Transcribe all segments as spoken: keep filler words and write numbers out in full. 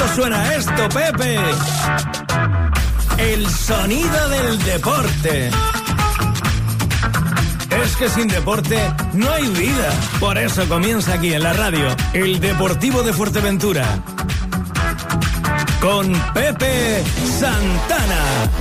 bonito suena esto, Pepe. El sonido del deporte. Es que sin deporte no hay vida. Por eso comienza aquí en la radio el Deportivo de Fuerteventura con Pepe Santana.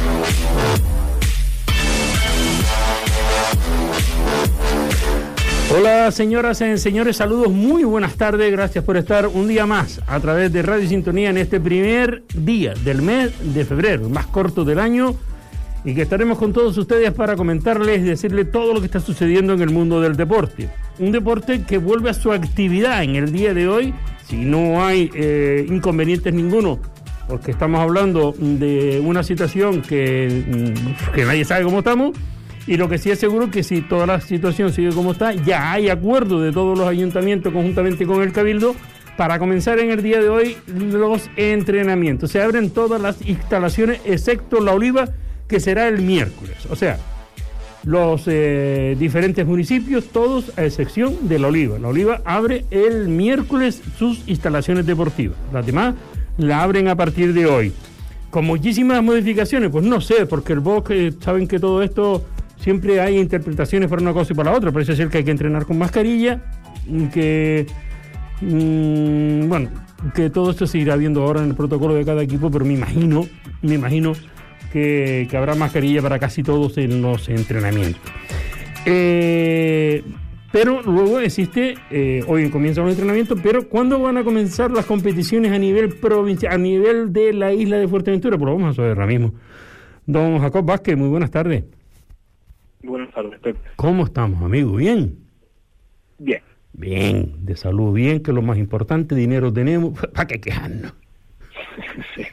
Hola señoras y señores, saludos, muy buenas tardes, gracias por estar un día más a través de Radio Sintonía en este primer día del mes de febrero, el más corto del año, y que estaremos con todos ustedes para comentarles y decirles todo lo que está sucediendo en el mundo del deporte. Un deporte que vuelve a su actividad en el día de hoy, si no hay eh, inconvenientes ninguno, porque estamos hablando de una situación que, que nadie sabe cómo estamos. Y lo que sí es seguro que si toda la situación sigue como está, ya hay acuerdo de todos los ayuntamientos conjuntamente con el Cabildo para comenzar en el día de hoy los entrenamientos. Se abren todas las instalaciones excepto La Oliva, que será el miércoles. O sea, los eh, diferentes municipios, todos a excepción de La Oliva. La Oliva abre el miércoles sus instalaciones deportivas. Las demás la abren a partir de hoy. Con muchísimas modificaciones, pues no sé, porque el B O C, eh, saben que todo esto... Siempre hay interpretaciones para una cosa y para la otra. Parece ser que hay que entrenar con mascarilla, que mmm, bueno, que todo esto se irá viendo ahora en el protocolo de cada equipo, pero me imagino, me imagino que, que habrá mascarilla para casi todos en los entrenamientos. Eh, pero luego existe, eh, hoy comienzan los entrenamientos, pero ¿cuándo van a comenzar las competiciones a nivel provincial, a nivel de la isla de Fuerteventura? Pues lo vamos a saber ahora mismo. Don Jacob Vázquez, muy buenas tardes. Buenas tardes, Pepe. ¿Cómo estamos, amigo? ¿Bien? Bien. Bien, de salud bien, que es lo más importante, dinero tenemos, ¿para qué quejarnos? Sí.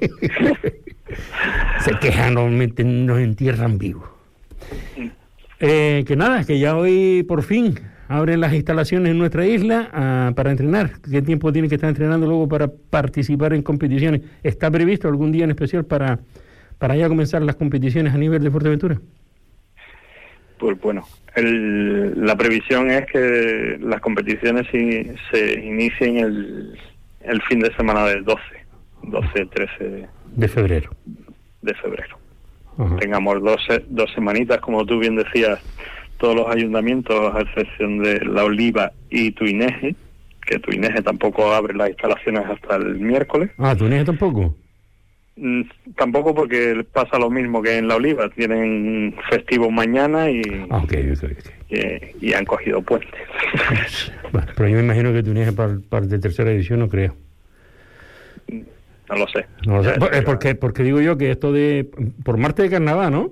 Se quejan, normalmente nos entierran vivos. Mm. Eh, que nada, que ya hoy por fin abren las instalaciones en nuestra isla uh, para entrenar. ¿Qué tiempo tiene que estar entrenando luego para participar en competiciones? ¿Está previsto algún día en especial para, para ya comenzar las competiciones a nivel de Fuerteventura? Pues bueno, el, la previsión es que las competiciones si, se inicien el, el fin de semana del doce, trece de febrero. De febrero. Ajá. Tengamos dos, dos semanitas, como tú bien decías, todos los ayuntamientos, a excepción de La Oliva y Tuineje, que Tuineje tampoco abre las instalaciones hasta el miércoles. Ah, ¿Tuineje tampoco? Mm, tampoco, porque pasa lo mismo que en La Oliva, tienen festivo mañana y, ah, okay, okay, okay. y, y han cogido puentes. Bueno, pero yo me imagino que Tuineje para, para de tercera división no creo. No lo sé. No lo sé. Es porque, porque digo yo que esto de... Por Marte de Carnaval, ¿no?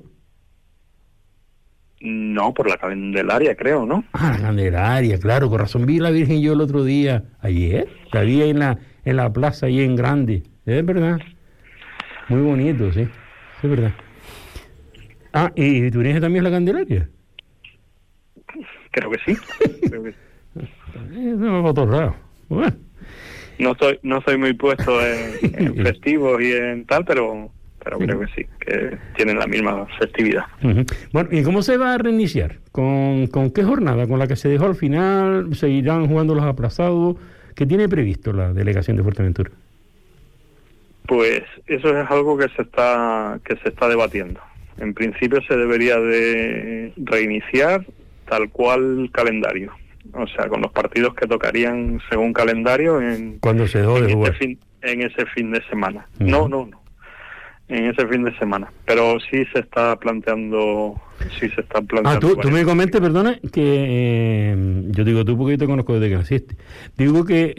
No, por la Candelaria, creo, ¿no? Ah, la Candelaria, claro. Con razón vi la Virgen yo el otro día, ayer. La vi ahí en la, en la plaza, ahí en Grande. Es verdad. Muy bonito, sí. Es verdad. Ah, ¿y Tuineje también es la Candelaria? Creo que sí. Creo que sí. No, por otro lado. Bueno. No estoy, no soy muy puesto en, en festivos y en tal, pero pero creo que sí, que tienen la misma festividad. Uh-huh. Bueno, ¿y cómo se va a reiniciar? ¿Con, con qué jornada? ¿Con la que se dejó al final? ¿Seguirán jugando los aplazados? ¿Qué tiene previsto la delegación de Fuerteventura? Pues eso es algo que se está que se está debatiendo. En principio se debería de reiniciar tal cual calendario. O sea, con los partidos que tocarían según calendario en, cuando se dejó de jugar. Ese fin, en ese fin de semana. Uh-huh. No, no, no. En ese fin de semana. Pero sí se está planteando... Sí se está planteando... Ah, tú, tú me comentes, perdona, que... Eh, yo digo tú porque yo te conozco desde que naciste. Digo que...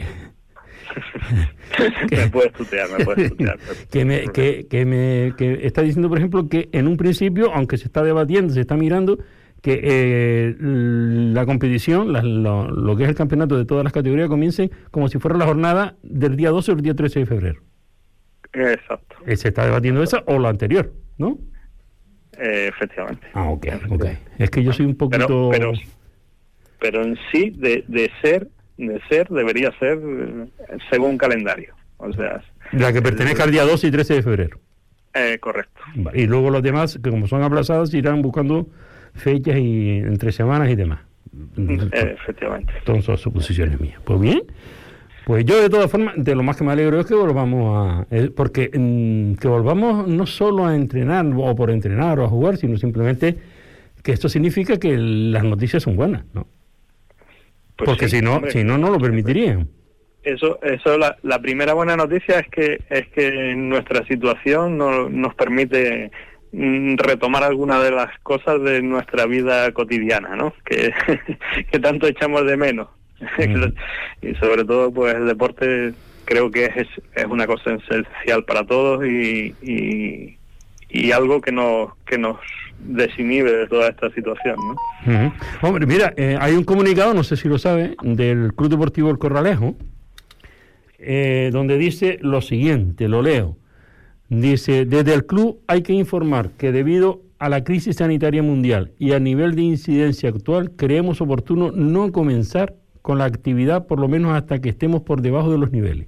que me puedes tutear, me puedes tutear. que, me, que, que me que está diciendo, por ejemplo, que en un principio, aunque se está debatiendo, se está mirando... que eh, la competición, la, lo, lo que es el campeonato de todas las categorías, comience como si fuera la jornada del día doce o el día trece de febrero. Exacto. Eh, se está debatiendo esa o la anterior, ¿no? Eh, efectivamente. Ah, ok, ok. Es que yo soy un poquito... Pero, pero, pero en sí, de, de ser, de ser, debería ser según calendario. O sea... La que pertenezca el, al día doce y trece de febrero. Eh, correcto. Y luego los demás, que como son aplazados, irán buscando... fechas y entre semanas y demás. Eh, efectivamente. Todas son suposiciones mías. Pues bien, Pues yo de todas formas, de lo más que me alegro es que volvamos a... Eh, porque mm, que volvamos no solo a entrenar o por entrenar o a jugar, sino simplemente que esto significa que las noticias son buenas, ¿no? Pues porque sí, si no, hombre, si no, no lo permitirían. Eso, eso la, la primera buena noticia es que es que nuestra situación no, nos permite mm, retomar algunas de las cosas de nuestra vida cotidiana, ¿no? Que, que tanto echamos de menos. Mm. Y sobre todo, pues el deporte creo que es, es una cosa esencial para todos y, y, y algo que nos que nos desinhibe de toda esta situación, ¿no? Uh-huh. Hombre, mira, eh, hay un comunicado, no sé si lo sabe, del Club Deportivo El Corralejo, eh, donde dice lo siguiente, lo leo. Dice, desde el club hay que informar que debido a la crisis sanitaria mundial y a nivel de incidencia actual, creemos oportuno no comenzar con la actividad, por lo menos hasta que estemos por debajo de los niveles.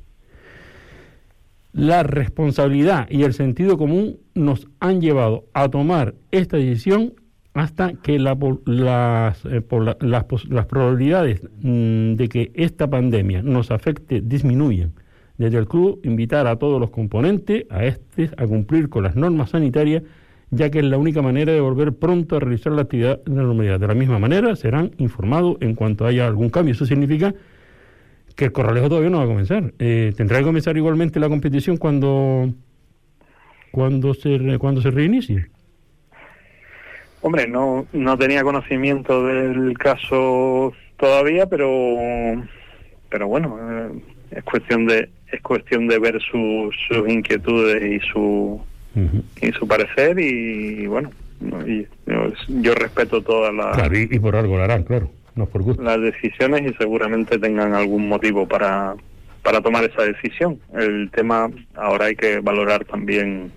La responsabilidad y el sentido común nos han llevado a tomar esta decisión hasta que la, las, eh, por la, las, las probabilidades mmm, de que esta pandemia nos afecte disminuyan. Desde el club, invitar a todos los componentes, a este, a cumplir con las normas sanitarias, ya que es la única manera de volver pronto a realizar la actividad de la normalidad. De la misma manera, serán informados en cuanto haya algún cambio. Eso significa que el Corralejo todavía no va a comenzar. Eh, tendrá que comenzar igualmente la competición cuando cuando se cuando se reinicie. Hombre, no no tenía conocimiento del caso todavía, pero pero bueno, eh, es cuestión de es cuestión de ver su, sus inquietudes y su uh-huh. y su parecer y bueno, y, yo, yo respeto todas las claro, y, y por algo lo harán, claro. No por gusto. Las decisiones y seguramente tengan algún motivo para para tomar esa decisión. El tema ahora hay que valorar también,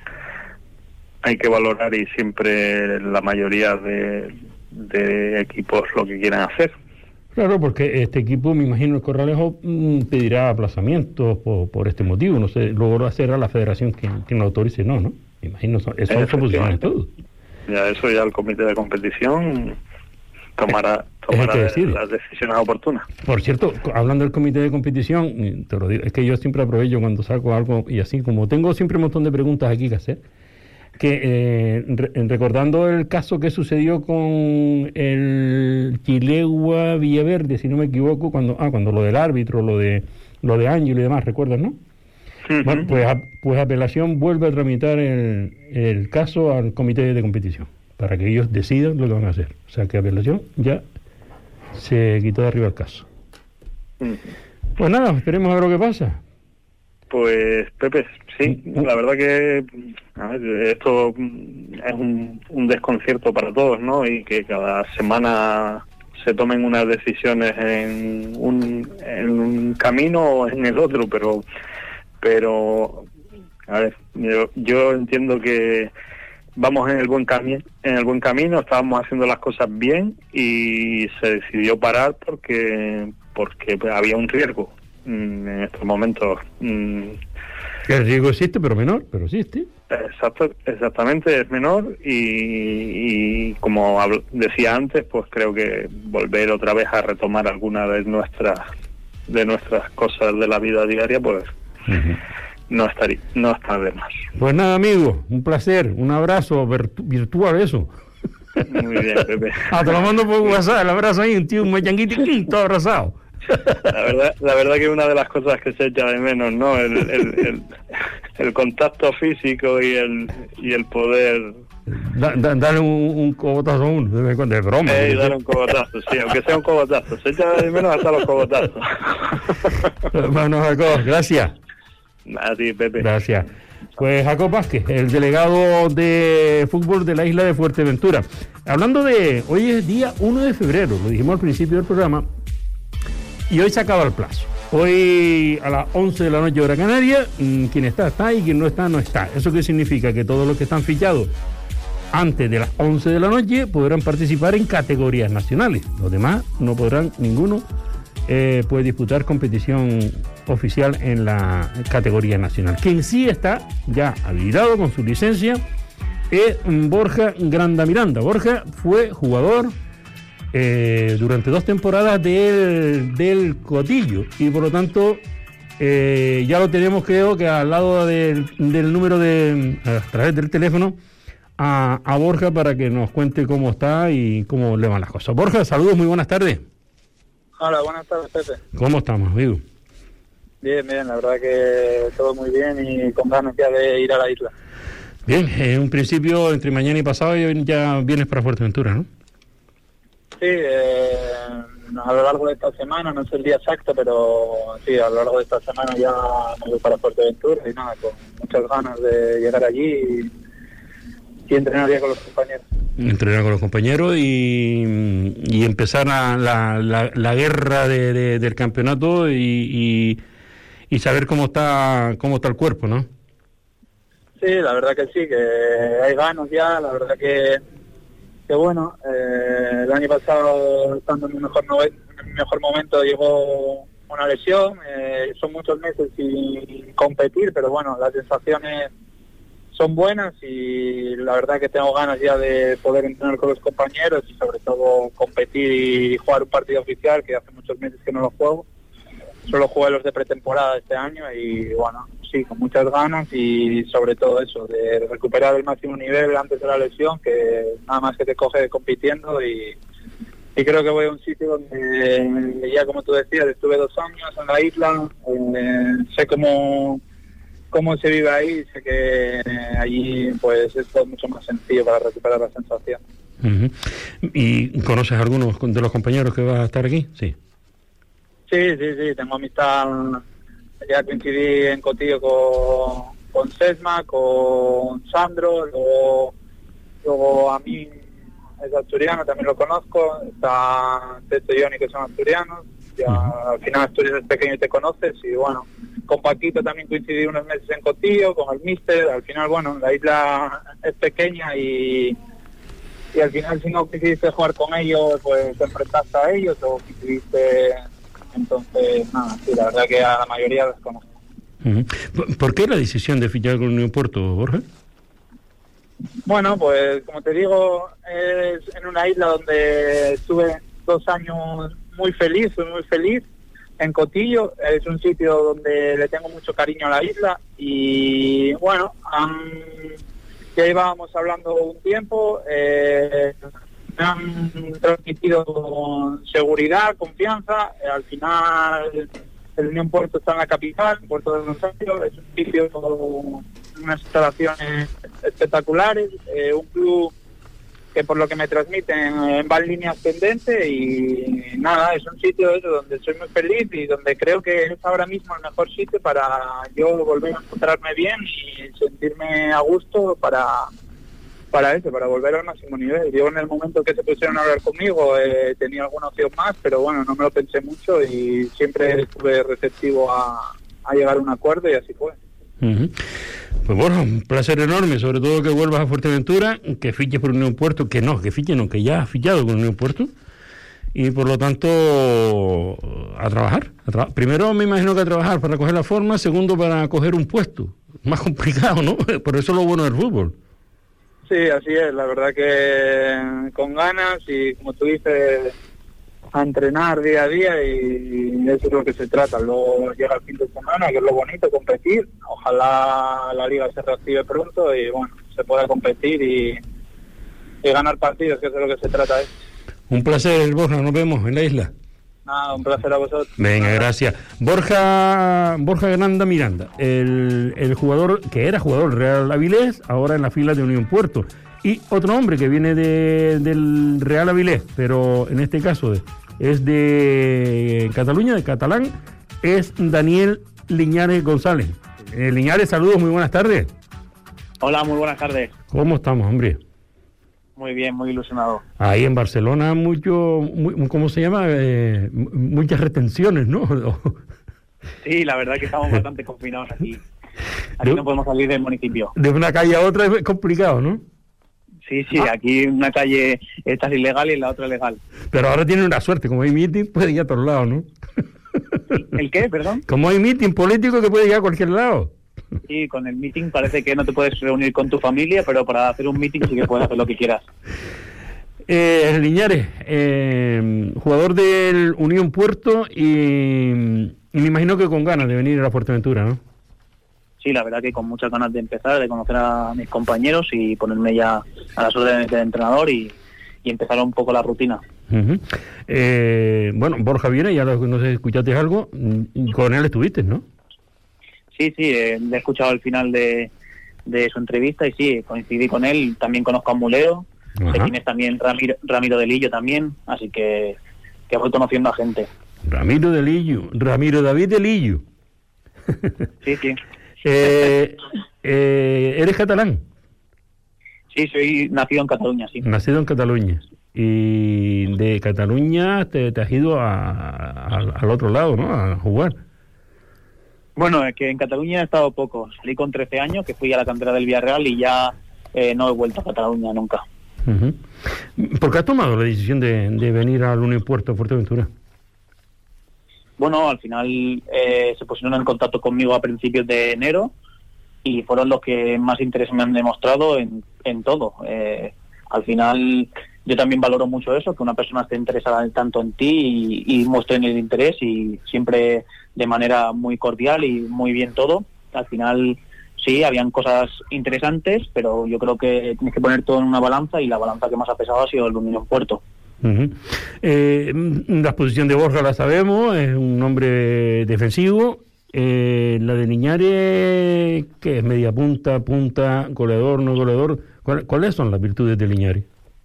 hay que valorar y siempre la mayoría de, de equipos lo que quieran hacer. Claro, porque este equipo, me imagino, el Corralejo mmm, pedirá aplazamientos por, por este motivo. No sé, luego lo será la federación quien, quien lo autorice, no, ¿no? Me imagino, son, son suposiciones todos. Ya eso ya el comité de competición tomará, tomará de, las decisiones oportunas. Por cierto, hablando del comité de competición, te lo digo, es que yo siempre aprovecho cuando saco algo y así, como tengo siempre un montón de preguntas aquí que hacer, que eh, re, recordando el caso que sucedió con el Chilegua Villaverde, si no me equivoco, cuando ah cuando lo del árbitro, lo de lo de Ángel y demás, ¿recuerdas, no? Uh-huh. Bueno, pues, a, pues apelación vuelve a tramitar el, el caso al comité de competición, para que ellos decidan lo que van a hacer. O sea que apelación ya se quitó de arriba el caso. Mm. Pues nada, esperemos a ver lo que pasa. Pues Pepe, sí, mm. la verdad que a ver, esto es un, un desconcierto para todos, ¿no? Y que cada semana se tomen unas decisiones en un, en un camino o en el otro, pero pero a ver, yo, yo entiendo que vamos en el buen camino, en el buen camino, estábamos haciendo las cosas bien y se decidió parar porque porque había un riesgo mm, en estos momentos. Mm. El riesgo existe, pero menor, pero existe. Exacto, exactamente, es menor y, y como habl- decía antes, pues creo que volver otra vez a retomar alguna de nuestras de nuestras cosas de la vida diaria, pues uh-huh. No estaría, no está de más. Pues nada, amigo, un placer, un abrazo virtu- virtual eso. Muy bien, Pepe. Ah, te lo mando por WhatsApp, el abrazo ahí, un tío, un machanguito, todo abrazado. La verdad, la verdad que una de las cosas que se echa de menos, ¿no? El, el, el, el contacto físico y el y el poder. Da, da, dale un, un cogotazo a uno, de, de broma. Eh, dale un cogotazo, sí, aunque sea un cogotazo. Se echa de menos hasta los cogotazos. Bueno, Jacob, gracias. A ti, Pepe. Gracias. Pues Jacob Vázquez, el delegado de fútbol de la isla de Fuerteventura. Hablando de, hoy es día uno de febrero, lo dijimos al principio del programa, y hoy se acaba el plazo. Hoy a las once de la noche hora canaria, quien está, está, y quien no está, no está. ¿Eso qué significa? Que todos los que están fichados antes de las once de la noche podrán participar en categorías nacionales. Los demás no podrán, ninguno eh, puede disputar competición oficial en la categoría nacional. Quien sí está ya habilitado con su licencia es Borja Grandamiranda. Borja fue jugador eh, durante dos temporadas del, del Cotillo, y por lo tanto eh, ya lo tenemos, creo que al lado del, del número de, a través del teléfono, a, a Borja para que nos cuente cómo está y cómo le van las cosas. Borja, saludos, muy buenas tardes. Hola, buenas tardes, Pepe. ¿Cómo estamos, amigo? Bien, bien, la verdad que todo muy bien y con ganas ya de ir a la isla. Bien, en un principio, entre mañana y pasado ya vienes para Fuerteventura, ¿no? Sí, eh, a lo largo de esta semana, no sé el día exacto, pero sí, a lo largo de esta semana ya me voy para Fuerteventura y nada, con muchas ganas de llegar allí y, y entrenar ya con los compañeros. Entrenar con los compañeros y, y empezar a la, la, la guerra de, de, del campeonato y, y, y saber cómo está cómo está el cuerpo, ¿no? Sí, la verdad que sí, que hay ganas ya, la verdad que, que bueno, eh, el año pasado, estando en mi mejor, noven, en mi mejor momento, llegó una lesión, eh, son muchos meses sin competir, pero bueno, las sensaciones son buenas y la verdad que tengo ganas ya de poder entrenar con los compañeros y sobre todo competir y jugar un partido oficial, que hace muchos meses que no lo juego. Solo jugué los de pretemporada este año y bueno, sí, con muchas ganas y sobre todo eso, de recuperar el máximo nivel antes de la lesión, que nada más que te coge compitiendo y, y creo que voy a un sitio donde ya, como tú decías, estuve dos años en la isla, eh, sé cómo, cómo se vive ahí, sé que allí pues es todo mucho más sencillo para recuperar la sensación. Uh-huh. ¿Y conoces a algunos de los compañeros que va a estar aquí? Sí. Sí, sí, sí, tengo amistad, ya coincidí en Cotillo con, con Sesma, con Sandro, luego, luego a mí es asturiano, también lo conozco, está Teto y Johnny que son asturianos, ya uh-huh. Al final Asturias es pequeño y te conoces, y bueno, con Paquito también coincidí unos meses en Cotillo, con el Míster, al final bueno, la isla es pequeña y... y al final si no quisiste jugar con ellos, pues te enfrentaste a ellos o quisiste... Entonces, nada, sí, la verdad que a la mayoría los conozco. Uh-huh. ¿Por qué la decisión de fichar con Unión Puerto, Borja? Bueno, pues como te digo, es en una isla donde estuve dos años muy feliz, fui muy feliz, en Cotillo. Es un sitio donde le tengo mucho cariño a la isla y bueno, um, ya íbamos hablando un tiempo, eh, me han transmitido seguridad, confianza. Eh, al final el Unión Puerto está en la capital, Puerto del Rosario, es un sitio con unas instalaciones espectaculares, eh, un club que por lo que me transmiten eh, va en línea ascendente y nada, es un sitio eso, donde soy muy feliz y donde creo que es ahora mismo el mejor sitio para yo volver a encontrarme bien y sentirme a gusto para... para eso, para volver al máximo nivel. Yo en el momento que se pusieron a hablar conmigo eh, tenía alguna opción más, pero bueno, no me lo pensé mucho y siempre estuve receptivo a, a llegar a un acuerdo y así fue. Uh-huh. Pues bueno, un placer enorme, sobre todo que vuelvas a Fuerteventura, que fiches por Unión Puerto, que no, que fiches no, que ya has fichado con Unión Puerto y por lo tanto a trabajar. A tra- Primero me imagino que a trabajar para coger la forma, segundo para coger un puesto. Más complicado, ¿no? Por eso es lo bueno del fútbol. Sí, así es, la verdad que con ganas y como tú dices, a entrenar día a día y eso es lo que se trata. Luego llega el fin de semana, que es lo bonito, competir. Ojalá la liga se reactive pronto y bueno, se pueda competir y, y ganar partidos, que es de lo que se trata. ¿eh? Un placer, Borja, nos vemos en la isla. Nada, un placer a vosotros. Venga, gracias. Borja Borja Granda Miranda, el, el jugador que era jugador Real Avilés, ahora en la fila de Unión Puerto. Y otro hombre que viene de, del Real Avilés, pero en este caso es de Cataluña, de catalán, es Daniel Liñares González. Eh, Liñares, saludos, muy buenas tardes. Hola, muy buenas tardes. ¿Cómo estamos, hombre? Muy bien, muy ilusionado. Ahí en Barcelona mucho, muy, ¿cómo se llama? Eh, muchas retenciones, ¿no? Sí, la verdad que estamos bastante confinados aquí. Aquí no podemos salir del municipio. De una calle a otra es complicado, ¿no? Sí, sí, ah. Aquí una calle esta es ilegal y la otra legal. Pero ahora tiene una suerte, como hay meeting, puede ir a todos lados, ¿no? ¿El qué, perdón? Como hay meeting político que puede ir a cualquier lado. Sí, con el meeting parece que no te puedes reunir con tu familia, pero para hacer un meeting sí que puedes hacer lo que quieras. Eh, Liñares, eh, jugador del Unión Puerto y, y me imagino que con ganas de venir a la Fuerteventura, ¿no? Sí, la verdad que con muchas ganas de empezar, de conocer a mis compañeros y ponerme ya a las órdenes del entrenador y, y empezar un poco la rutina. Uh-huh. Eh, bueno, Borja viene, ya lo, no sé si escuchaste algo, con él estuviste, ¿no? Sí, sí, eh, he escuchado el final de, de su entrevista y sí, coincidí con él, también conozco a Mulero, Ajá. sé quién es también Ramiro, Ramiro de Lillo también, así que, que voy conociendo a gente. Ramiro de Lillo, Ramiro David de Lillo. Sí, sí. eh, eh, ¿Eres catalán? Sí, soy nacido en Cataluña, sí. Nacido en Cataluña. Y de Cataluña te, te has ido a, a, al otro lado, ¿no? A jugar. Bueno, es que en Cataluña he estado poco. Salí con trece años, que fui a la cantera del Villarreal y ya eh, no he vuelto a Cataluña nunca. Uh-huh. ¿Por qué has tomado la decisión de, de venir al Unión Puerto, Fuerteventura? Bueno, al final eh, se pusieron en contacto conmigo a principios de enero y fueron los que más interés me han demostrado en, en todo. Eh, al final yo también valoro mucho eso, que una persona esté interesada tanto en ti y, y muestren el interés y siempre de manera muy cordial y muy bien todo. Al final sí, habían cosas interesantes, pero yo creo que tienes que poner todo en una balanza y la balanza que más ha pesado ha sido el Unión Puerto. Uh-huh. Eh, la posición de Borja la sabemos, es un hombre defensivo. Eh, la de Liñares, ¿qué es? Media punta, punta, goleador, no goleador. ¿Cuál, ¿Cuáles son las virtudes de Liñares?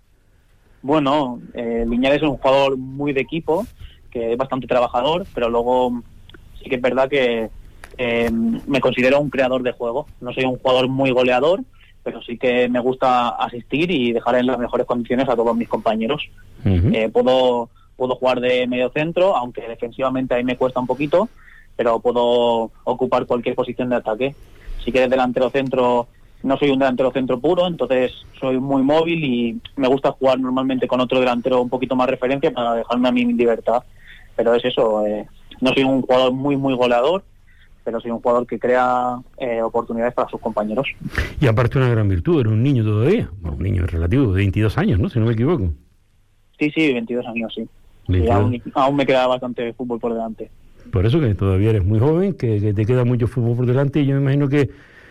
Bueno, eh, Liñares es un jugador muy de equipo, que es bastante trabajador, pero luego sí que es verdad que eh, me considero un creador de juego. No soy un jugador muy goleador, pero sí que me gusta asistir y dejar en las mejores condiciones a todos mis compañeros. Uh-huh. Eh, puedo puedo jugar de medio centro, aunque defensivamente ahí me cuesta un poquito, pero puedo ocupar cualquier posición de ataque. Si quieres delantero centro, no soy un delantero centro puro, entonces soy muy móvil y me gusta jugar normalmente con otro delantero un poquito más referencia para dejarme a mí mi libertad. Pero es eso, eh, no soy un jugador muy, muy goleador, pero soy un jugador que crea eh, oportunidades para sus compañeros. Y aparte una gran virtud, eres un niño todavía, bueno, un niño relativo, de veintidós años, ¿no? Si no me equivoco. Sí, sí, veintidós años, sí. Y aún, aún me queda bastante fútbol por delante. Por eso que todavía eres muy joven, que, que te queda mucho fútbol por delante, y yo me imagino que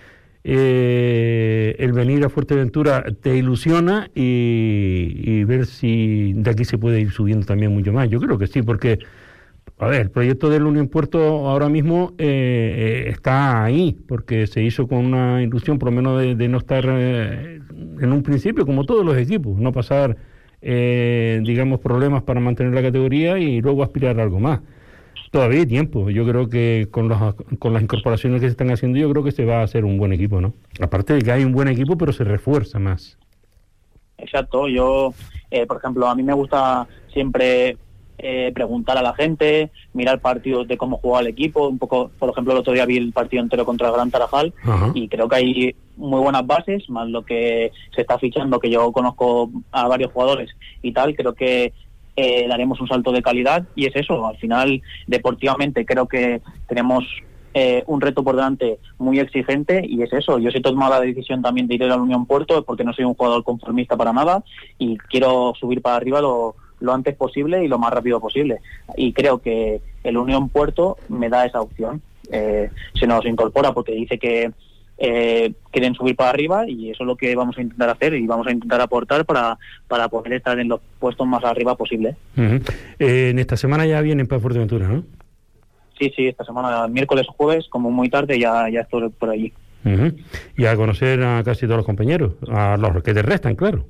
eh, el venir a Fuerteventura te ilusiona y, y ver si de aquí se puede ir subiendo también mucho más. Yo creo que sí, porque a ver, el proyecto del Unión Puerto ahora mismo eh, eh, está ahí, porque se hizo con una ilusión, por lo menos de, de no estar eh, en un principio, como todos los equipos, no pasar, eh, digamos, problemas para mantener la categoría y luego aspirar a algo más. Todavía hay tiempo. Yo creo que con, los, con las incorporaciones que se están haciendo, yo creo que se va a hacer un buen equipo, ¿no? Aparte de que hay un buen equipo, pero se refuerza más. Exacto. Yo, eh, por ejemplo, a mí me gusta siempre eh, preguntar a la gente, mirar partidos de cómo juega el equipo. Un poco, por ejemplo, el otro día vi el partido entero contra el Gran Tarajal. Ajá. Y creo que hay muy buenas bases, más lo que se está fichando, que yo conozco a varios jugadores y tal. Creo que Eh, daremos un salto de calidad y es eso. Al final, deportivamente creo que tenemos eh, un reto por delante muy exigente y es eso. Yo si he tomado la decisión también de ir a la Unión Puerto porque no soy un jugador conformista para nada y quiero subir para arriba lo, lo antes posible y lo más rápido posible, y creo que el Unión Puerto me da esa opción. Eh, se nos incorpora porque dice que Eh, quieren subir para arriba y eso es lo que vamos a intentar hacer y vamos a intentar aportar para, para poder estar en los puestos más arriba posible. Uh-huh. eh, en esta semana ya vienen para Fuerteventura, ¿no? Sí, sí, esta semana, miércoles o jueves, como muy tarde, ya, ya estoy por allí. Uh-huh. Y a conocer a casi todos los compañeros, a los que te restan, claro.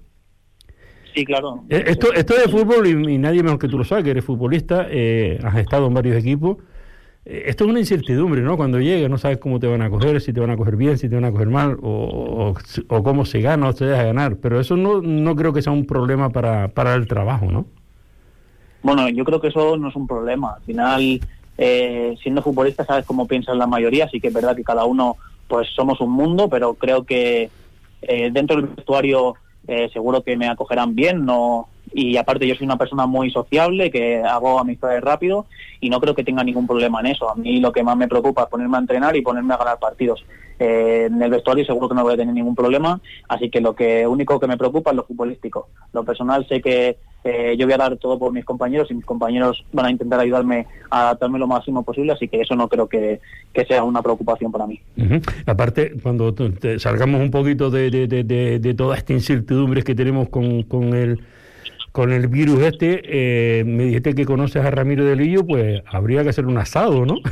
Sí, claro. Eh, esto, esto de fútbol, y, y nadie mejor que tú lo sabe, que eres futbolista, eh, has estado en varios equipos. Esto es una incertidumbre, ¿no? Cuando llegas no sabes cómo te van a coger, si te van a coger bien, si te van a coger mal, o, o, o cómo se gana o se deja ganar. Pero eso no, no creo que sea un problema para, para el trabajo, ¿no? Bueno, yo creo que eso no es un problema. Al final, eh, siendo futbolista sabes cómo piensan la mayoría, así que es verdad que cada uno, pues somos un mundo, pero creo que eh, dentro del vestuario eh, seguro que me acogerán bien, no y aparte yo soy una persona muy sociable, que hago amistades rápido y no creo que tenga ningún problema en eso. A mí lo que más me preocupa es ponerme a entrenar y ponerme a ganar partidos. Eh, en el vestuario seguro que no voy a tener ningún problema, así que lo que único que me preocupa es lo futbolístico. Lo personal sé que eh, yo voy a dar todo por mis compañeros y mis compañeros van a intentar ayudarme a adaptarme lo máximo posible, así que eso no creo que, que sea una preocupación para mí. Uh-huh. Aparte, cuando te, salgamos un poquito de, de, de, de, de toda esta incertidumbre que tenemos con, con el con el virus este, eh, me dijiste que conoces a Ramiro de Lillo, pues habría que hacer un asado, ¿no?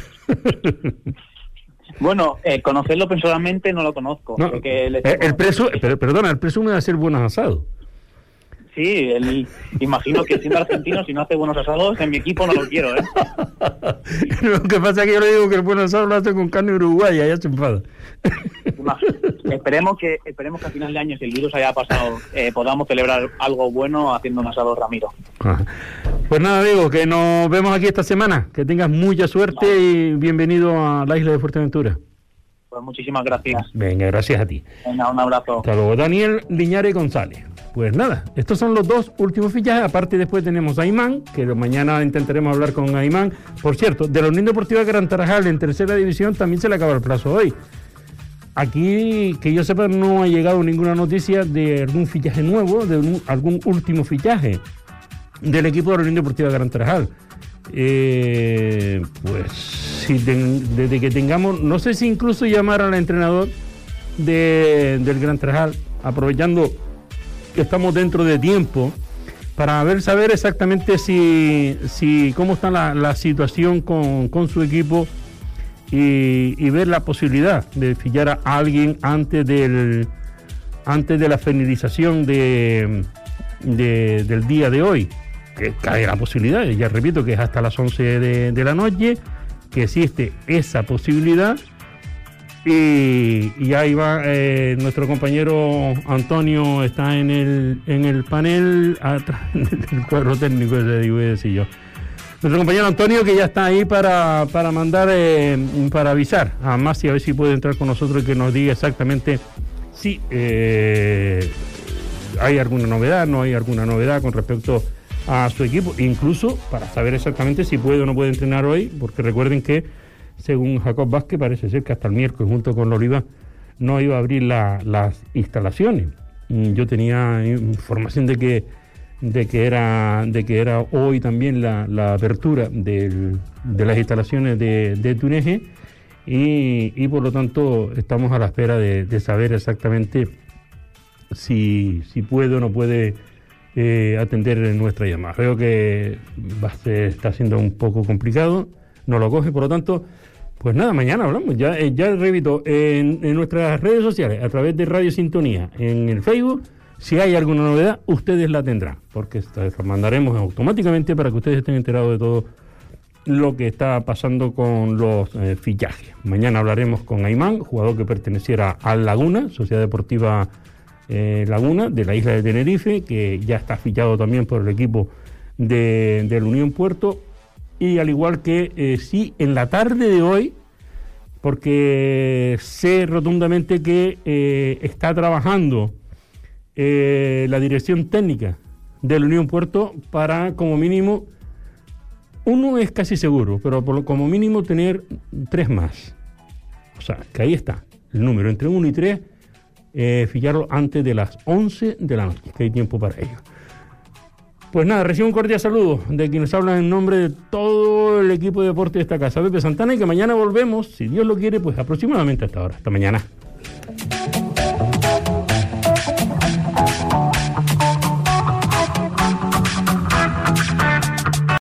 Bueno, eh, conocerlo personalmente no lo conozco. No, porque el, el preso, pero, perdona, el presume de hacer buenos asados. Sí, el, imagino que siendo argentino, si no hace buenos asados, en mi equipo no lo quiero, ¿eh? Lo que pasa es que yo le digo que el buen asado lo hace con carne uruguaya, ya se enfada. Esperemos que esperemos que a final de año, si el virus haya pasado, eh, podamos celebrar algo bueno haciendo un asado Ramiro. Ajá. Pues nada, amigo, que nos vemos aquí esta semana. Que tengas mucha suerte vale. Y bienvenido a la isla de Fuerteventura. Pues muchísimas gracias. Venga, gracias a ti. Venga, un abrazo. Hasta luego. Daniel Liñares González. Pues nada, estos son los dos últimos fichajes. Aparte, después tenemos a Aymán, que mañana intentaremos hablar con Aymán. Por cierto, de la Unión Deportiva Gran Tarajal en tercera división también se le acaba el plazo hoy. Aquí, que yo sepa, no ha llegado ninguna noticia de algún fichaje nuevo, de un, algún último fichaje del equipo de la Unión Deportiva Gran Tarajal. Eh, pues si ten, desde que tengamos, no sé si incluso llamar al entrenador de, del Gran Tarajal, aprovechando que estamos dentro de tiempo, para ver saber exactamente si, si cómo está la, la situación con, con su equipo y, y ver la posibilidad de fichar a alguien antes del antes de la finalización de, de, del día de hoy. Que cae la posibilidad, ya repito que es hasta las once de, de la noche, que existe esa posibilidad. Y, y ahí va eh, nuestro compañero Antonio, está en el en el panel atrás del cuadro técnico, ese digo decir yo. Nuestro compañero Antonio, que ya está ahí para, para mandar, eh, para avisar a Masi a ver si puede entrar con nosotros y que nos diga exactamente si eh, hay alguna novedad, no hay alguna novedad con respecto a su equipo, incluso para saber exactamente si puede o no puede entrenar hoy, porque recuerden que según Jacob Vázquez parece ser que hasta el miércoles junto con la Oliva no iba a abrir la, las instalaciones. Yo tenía información de que de que era de que era hoy también la, la apertura del, de las instalaciones de, de Tuneje y, y por lo tanto estamos a la espera de, de saber exactamente si, si puede o no puede eh, atender nuestra llamada. Creo que va a ser, está siendo un poco complicado, no lo coge, por lo tanto, pues nada, mañana hablamos. Ya, eh, ya repito, en, en nuestras redes sociales, a través de Radio Sintonía, en el Facebook, si hay alguna novedad, ustedes la tendrán, porque la mandaremos automáticamente para que ustedes estén enterados de todo lo que está pasando con los eh, fichajes. Mañana hablaremos con Aymán, jugador que perteneciera al Laguna, Sociedad Deportiva eh, Laguna, de la isla de Tenerife, que ya está fichado también por el equipo de, de la Unión Puerto, y al igual que eh, sí, en la tarde de hoy, porque sé rotundamente que eh, está trabajando Eh, la dirección técnica de la Unión Puerto para, como mínimo, uno es casi seguro, pero por, como mínimo tener tres más. O sea, que ahí está el número, entre uno y tres, eh, ficharlo antes de las once de la noche, que hay tiempo para ello. Pues nada, recibo un cordial saludo de quienes hablan en nombre de todo el equipo de deporte de esta casa, Pepe Santana, y que mañana volvemos, si Dios lo quiere, pues aproximadamente hasta ahora. Hasta mañana.